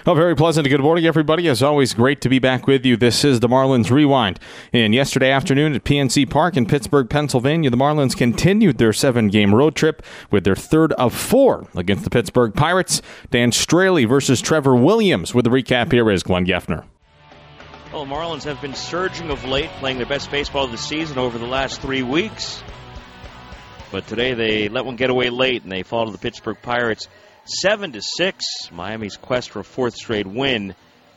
A very pleasant good morning, everybody. As always, great to be back with you. This is the Marlins Rewind. And yesterday afternoon at PNC Park in Pittsburgh, Pennsylvania, the Marlins continued their 7-game road trip with their third of 4 against the Pittsburgh Pirates. Dan Straley versus Trevor Williams. With the recap, here is Glenn Geffner. Well, the Marlins have been surging of late, playing their best baseball of the season over the last 3 weeks. But today they let one get away late, and they fall to the Pittsburgh Pirates 7-6. Miami's quest for a 4th straight win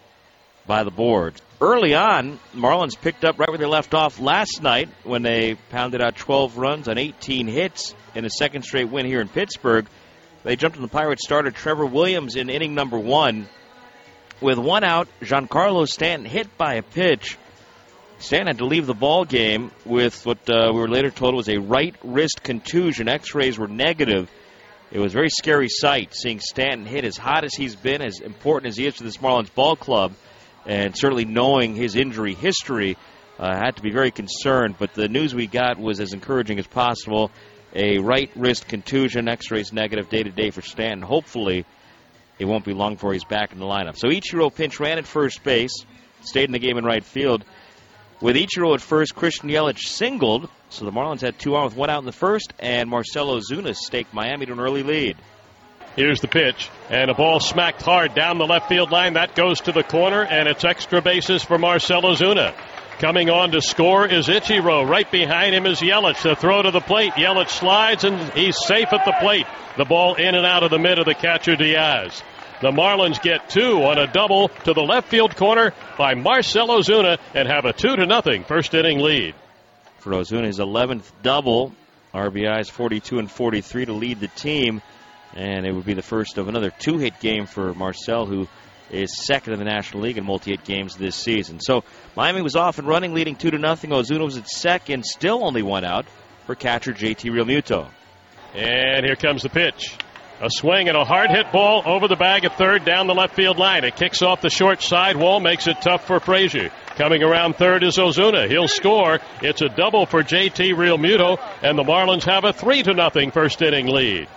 by the board. Early on, Marlins picked up right where they left off last night when they pounded out 12 runs on 18 hits in a 2nd straight win here in Pittsburgh. They jumped on the Pirates starter Trevor Williams in inning number 1. With 1 out, Giancarlo Stanton hit by a pitch. Stanton had to leave the ball game with what we were later told was a right wrist contusion. X-rays were negative. It was a very scary sight, seeing Stanton hit as hot as he's been, as important as he is to this Marlins ball club, and certainly knowing his injury history, had to be very concerned. But the news we got was as encouraging as possible. A right wrist contusion, X-rays negative day-to-day for Stanton. Hopefully, it won't be long before he's back in the lineup. So Ichiro pinch ran at first base, stayed in the game in right field. With Ichiro at first, Christian Yelich singled. So the Marlins had 2 on with 1 out in the first, and Marcell Ozuna staked Miami to an early lead. Here's the pitch, and a ball smacked hard down the left field line. That goes to the corner, and it's extra bases for Marcell Ozuna. Coming on to score is Ichiro. Right behind him is Yelich. The throw to the plate. Yelich slides, and he's safe at the plate. The ball in and out of the mid of the catcher, Diaz. The Marlins get 2 on a double to the left field corner by Marcell Ozuna and have a 2-0 first inning lead. For Ozuna, his 11th double, RBIs 42 and 43 to lead the team, and it would be the first of another 2-hit game for Marcell, who is second in the National League in multi-hit games this season. So Miami was off and running, leading 2-0. Ozuna was at second, still only 1 out for catcher JT Realmuto. And here comes the pitch. A swing and a hard hit ball over the bag at third down the left field line. It kicks off the short side wall, makes it tough for Frazier. Coming around third is Ozuna. He'll score. It's a double for JT Realmuto, and the Marlins have a 3-0 first inning lead.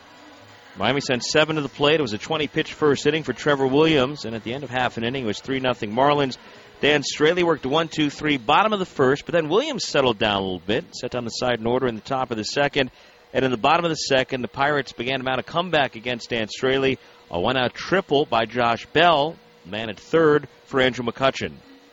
Miami sent 7 to the plate. It was a 20-pitch first inning for Trevor Williams, and at the end of half an inning, it was 3-0 Marlins. Dan Straley worked a 1-2-3 bottom of the first, but then Williams settled down a little bit, set down the side in order in the top of the second. And in the bottom of the second, the Pirates began to mount a comeback against Dan Straley. A 1-out triple by Josh Bell, man at third for Andrew McCutchen.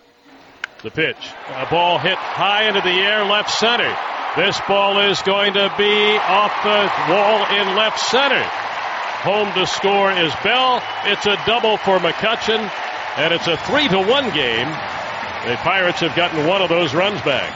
The pitch. A ball hit high into the air, left center. This ball is going to be off the wall in left center. Home to score is Bell. It's a double for McCutchen, and it's a 3-1 game. The Pirates have gotten one of those runs back.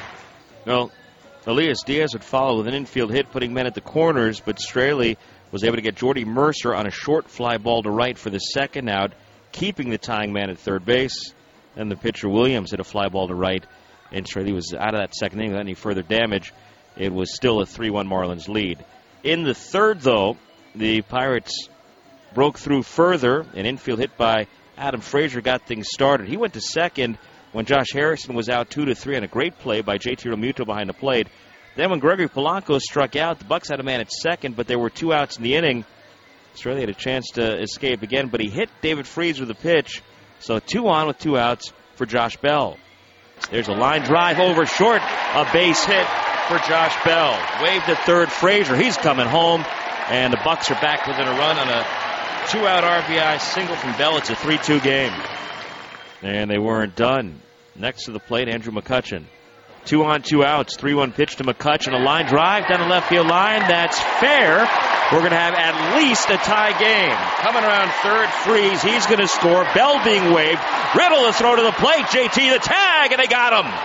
Well, Elias Diaz would follow with an infield hit, putting men at the corners, but Straley was able to get Jordy Mercer on a short fly ball to right for the second out, keeping the tying man at third base. And the pitcher Williams hit a fly ball to right, and Straley was out of that second inning without any further damage. It was still a 3-1 Marlins lead. In the third, though, the Pirates broke through further. An infield hit by Adam Frazier got things started. He went to second when Josh Harrison was out 2-3 on a great play by JT Realmuto behind the plate. Then when Gregory Polanco struck out, the Bucks had a man at second, but there were 2 outs in the inning. Straley had a chance to escape again, but he hit David Freese with a pitch. So 2 on with 2 outs for Josh Bell. There's a line drive over short, a base hit for Josh Bell. Waved at third, Frazier. He's coming home, and the Bucks are back within a run on a 2-out RBI single from Bell. It's a 3-2 game. And they weren't done. Next to the plate, Andrew McCutchen. 2 on, 2 outs, 3-1 pitch to McCutchen. A line drive down the left field line. That's fair. We're going to have at least a tie game. Coming around third, Freese. He's going to score. Bell being waved. Riddle the throw to the plate. JT the tag, and they got him.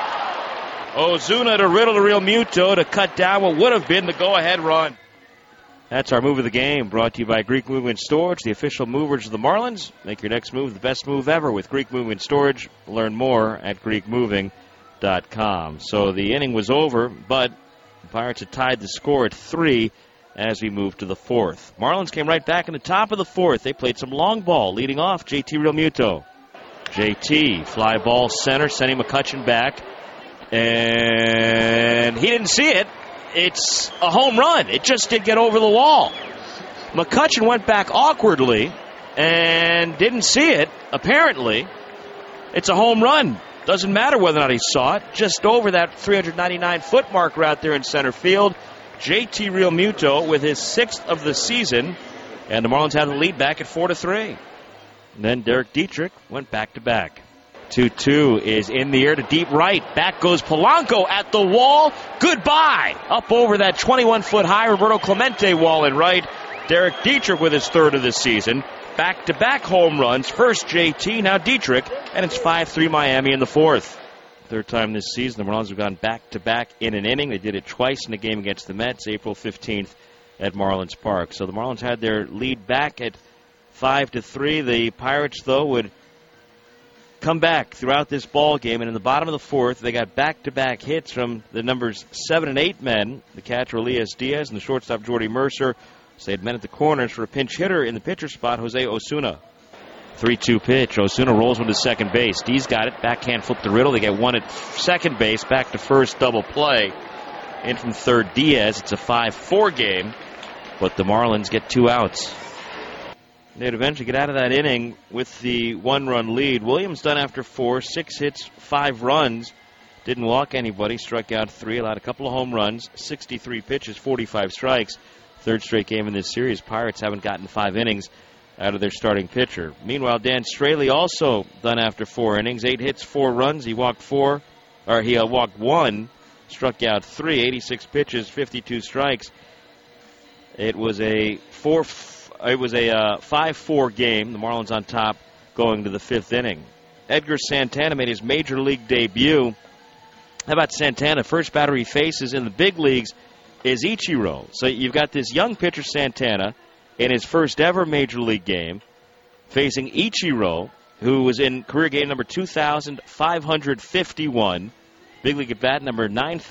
Ozuna to Riddle to Realmuto to cut down what would have been the go-ahead run. That's our move of the game, brought to you by Greek Movement Storage, the official movers of the Marlins. Make your next move the best move ever with Greek Movement Storage. Learn more at GreekMoving.com. So the inning was over, but the Pirates had tied the score at 3 as we moved to the 4th. Marlins came right back in the top of the 4th. They played some long ball, leading off JT Realmuto. JT, fly ball center, sending McCutchen back. And he didn't see it. It's a home run. It just did get over the wall. McCutchen went back awkwardly, and didn't see it, apparently. It's a home run. Doesn't matter whether or not he saw it. Just over that 399-foot marker out there in center field. JT Realmuto with his 6th of the season. And the Marlins have the lead back at 4-3. And then Derek Dietrich went back-to-back. 2-2 is in the air to deep right. Back goes Polanco at the wall. Goodbye. Up over that 21-foot high Roberto Clemente wall in right. Derek Dietrich with his 3rd of the season. Back-to-back home runs. First JT, now Dietrich. And it's 5-3 Miami in the 4th. 3rd time this season, the Marlins have gone back-to-back in an inning. They did it twice in the game against the Mets, April 15th at Marlins Park. So the Marlins had their lead back at 5-3. The Pirates, though, would come back throughout this ball game, and in the bottom of the 4th, they got back-to-back hits from the numbers 7 and 8 men, the catcher Elias Diaz and the shortstop Jordy Mercer. So they had men at the corners for a pinch hitter in the pitcher spot, Jose Osuna. 3-2 pitch. Osuna rolls one to second base. D's got it. Backhand flip to Riddle. They get one at second base. Back to first, double play. In from third, Diaz. It's a 5-4 game, but the Marlins get 2 outs. They'd eventually get out of that inning with the 1-run lead. Williams done after 4, 6 hits, 5 runs. Didn't walk anybody, struck out 3, allowed a couple of home runs, 63 pitches, 45 strikes. 3rd straight game in this series. Pirates haven't gotten 5 innings out of their starting pitcher. Meanwhile, Dan Straley also done after 4 innings, 8 hits, 4 runs. He walked 1, struck out 3, 86 pitches, 52 strikes. It was a 5-4 game. The Marlins on top going to the 5th inning. Edgar Santana made his major league debut. How about Santana? First batter he faces in the big leagues is Ichiro. So you've got this young pitcher, Santana, in his first ever major league game, facing Ichiro, who was in career game number 2,551. Big league at bat number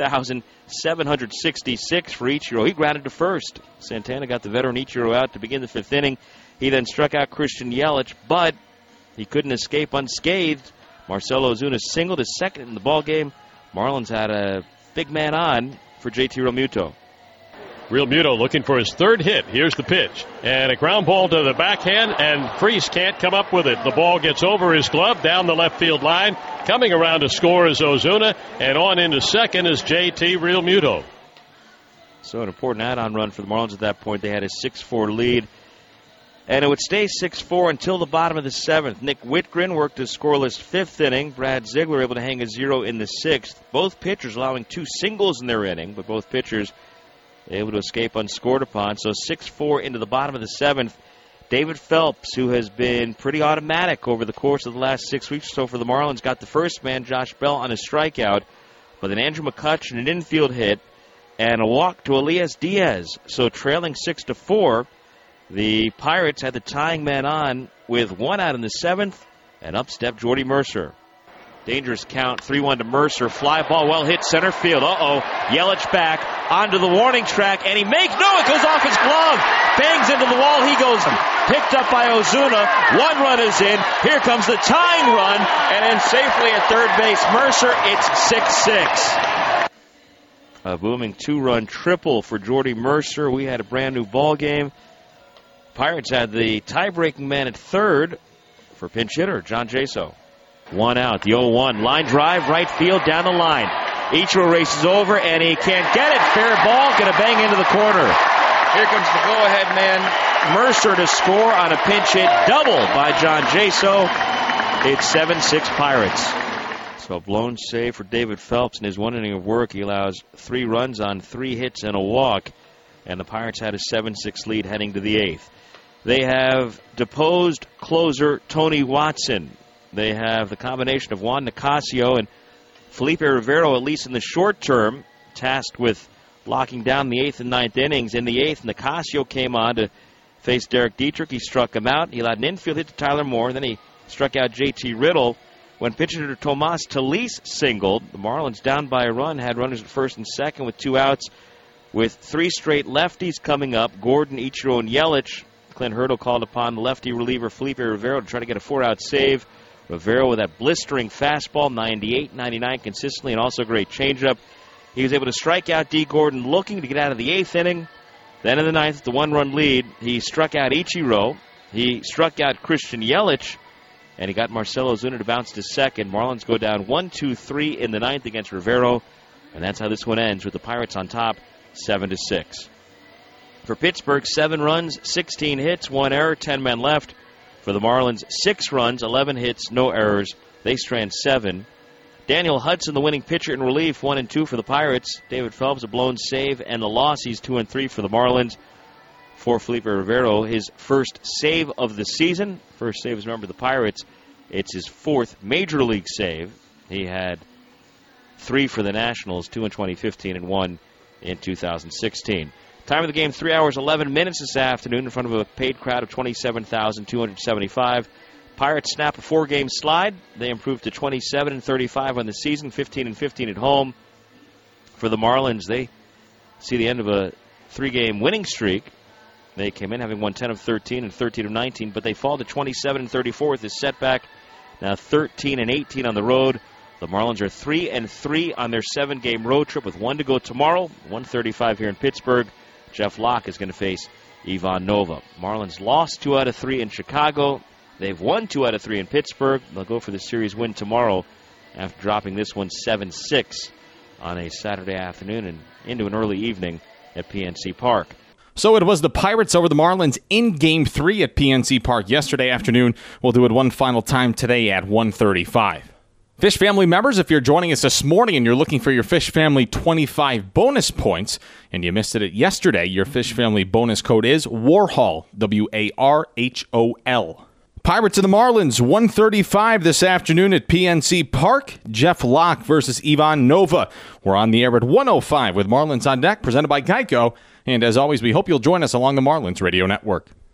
9,766 for Ichiro. He grounded to first. Santana got the veteran Ichiro out to begin the 5th inning. He then struck out Christian Yelich, but he couldn't escape unscathed. Marcell Ozuna singled his 2nd in the ball game. Marlins had a big man on for JT Realmuto. Realmuto looking for his 3rd hit. Here's the pitch. And a ground ball to the backhand, and Freese can't come up with it. The ball gets over his glove down the left field line. Coming around to score is Ozuna, and on into second is JT Realmuto. So an important add-on run for the Marlins at that point. They had a 6-4 lead. And it would stay 6-4 until the bottom of the 7th. Nick Whitgren worked his scoreless 5th inning. Brad Ziegler able to hang a 0 in the 6th. Both pitchers allowing 2 singles in their inning, but both pitchers able to escape unscored upon. So 6-4 into the bottom of the 7th. David Phelps, who has been pretty automatic over the course of the last 6 weeks or so for the Marlins, got the first man, Josh Bell, on a strikeout. But then Andrew McCutchen, an infield hit, and a walk to Elias Diaz. So trailing 6-4, the Pirates had the tying man on with 1 out in the 7th, and up stepped Jordy Mercer. Dangerous count, 3-1 to Mercer. Fly ball well hit center field. Yelich back onto the warning track, and he makes, no, it goes off his glove. Bangs into the wall. He goes picked up by Ozuna. 1 run is in. Here comes the tying run, and then safely at third base, Mercer. It's 6-6. A booming 2-run triple for Jordy Mercer. We had a brand new ball game. Pirates had the tie-breaking man at third for pinch hitter John Jaso. 1 out, the 0-1. Line drive, right field, down the line. Ichiro races over, and he can't get it. Fair ball, going to bang into the corner. Here comes the go-ahead man, Mercer, to score on a pinch hit double by John Jaso. It's 7-6 Pirates. So a blown save for David Phelps in his 1 inning of work. He allows 3 runs on 3 hits and a walk, and the Pirates had a 7-6 lead heading to the 8th. They have deposed closer Tony Watson. They have the combination of Juan Nicasio and Felipe Rivero, at least in the short term, tasked with locking down the 8th and 9th innings. In the 8th, Nicasio came on to face Derek Dietrich. He struck him out. He allowed an infield hit to Tyler Moore. Then he struck out J.T. Riddle. When pitcher hitter Tomas Talise singled, the Marlins down by a run, had runners at first and second with 2 outs. With 3 straight lefties coming up, Gordon, Ichiro, and Yelich, Clint Hurdle called upon the lefty reliever Felipe Rivero to try to get a 4-out save. Rivero with that blistering fastball, 98, 99 consistently, and also a great changeup. He was able to strike out D. Gordon looking to get out of the 8th inning. Then in the 9th, the 1-run lead, he struck out Ichiro. He struck out Christian Yelich, and he got Marcell Ozuna to bounce to second. Marlins go down 1-2-3 in the ninth against Rivero, and that's how this one ends with the Pirates on top, 7-6. For Pittsburgh, 7 runs, 16 hits, 1 error, 10 men left. For the Marlins, 6 runs, 11 hits, no errors. They strand 7. Daniel Hudson, the winning pitcher in relief, 1-2 for the Pirates. David Phelps, a blown save and the loss. He's 2-3 for the Marlins. For Felipe Rivero, his first save of the season. First save as a member of the Pirates. It's his 4th Major League save. He had 3 for the Nationals, 2 in 2015 and 1 in 2016. Time of the game, 3 hours, 11 minutes this afternoon in front of a paid crowd of 27,275. Pirates snap a 4-game slide. They improve to 27-35 on the season, 15-15 at home. For the Marlins, they see the end of a 3-game winning streak. They came in having won 10 of 13 and 13 of 19, but they fall to 27-34 with this setback. Now 13-18 on the road. The Marlins are 3-3 on their 7-game road trip with 1 to go tomorrow. 1:35 here in Pittsburgh. Jeff Locke is going to face Ivan Nova. Marlins lost 2 out of 3 in Chicago. They've won 2 out of 3 in Pittsburgh. They'll go for the series win tomorrow after dropping this one 7-6 on a Saturday afternoon and into an early evening at PNC Park. So it was the Pirates over the Marlins in Game 3 at PNC Park yesterday afternoon. We'll do it one final time today at 1:35. Fish Family members, if you're joining us this morning and you're looking for your Fish Family 25 bonus points, and you missed it yesterday, your Fish Family bonus code is Warhol, WARHOL. Pirates and the Marlins, 1:35 this afternoon at PNC Park. Jeff Locke versus Ivan Nova. We're on the air at 1:05 with Marlins on Deck, presented by Geico. And as always, we hope you'll join us along the Marlins Radio Network.